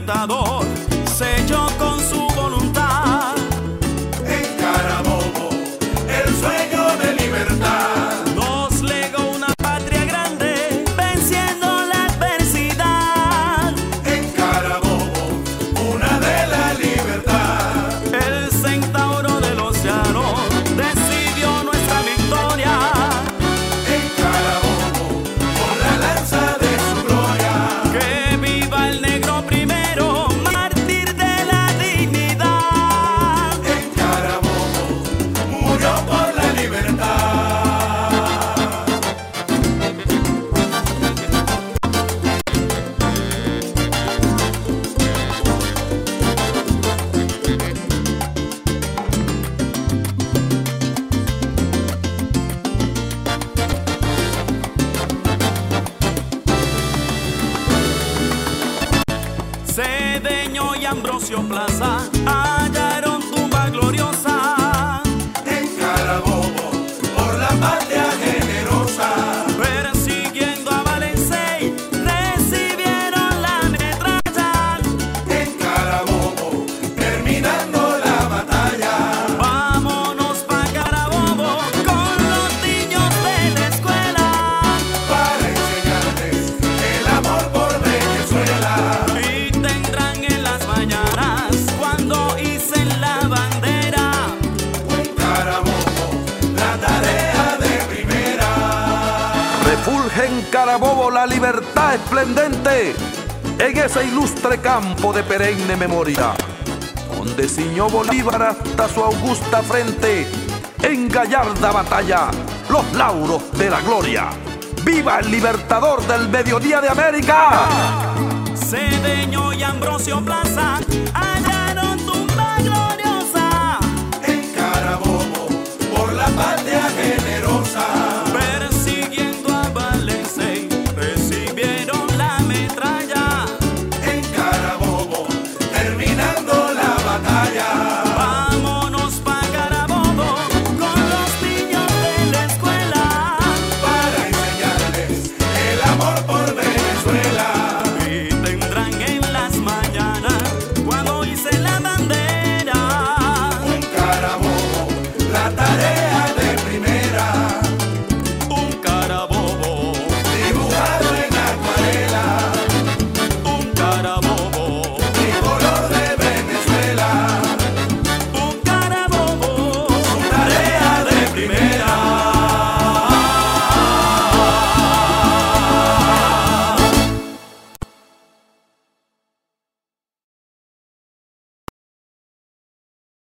libertador selló con su voluntad. En Carabobo, el sueño de libertad. Nos legó una patria grande, venciendo la adversidad. En Carabobo, una de la libertad. El centauro del océano decidió nuestra victoria. En Carabobo, por la lanza de su gloria. Que viva el negro primero, mártir de la dignidad. En Carabobo, murió por la libertad. Cedeño y Ambrosio Plaza hallaron tumba gloriosa. En Carabobo, por la patria generosa. Persiguiendo a Valencey, recibieron la metralla. En Carabobo, terminando la batalla. Vámonos pa' Carabobo con los niños de la escuela. Para enseñarles el amor por Venezuela. Y tendrán en las mañanas cuando hicen la bandera. En Carabobo, la tarea de primera. Refulge en Carabobo la libertad esplendente, en ese ilustre campo de perenne memoria, donde ciñó Bolívar hasta su augusta frente, en gallarda batalla, los lauros de la gloria. ¡Viva el libertador del mediodía de América! Cedeño y Ambrosio Plaza hallaron tumba gloriosa. En Carabobo, por la patria generosa. Persiguiendo a Valencey, recibieron la metralla. En Carabobo, terminando la batalla. Vámonos pa' Carabobo con los niños de la escuela. Para enseñarles el amor por Venezuela. Y tendrán en las mañanas cuando hice la bandera. En Carabobo, la tarea de primera. Un Carabobo, Dibujado en acuarela. un Carabobo, Tricolor de Venezuela. un Carabobo. Tarea de primera.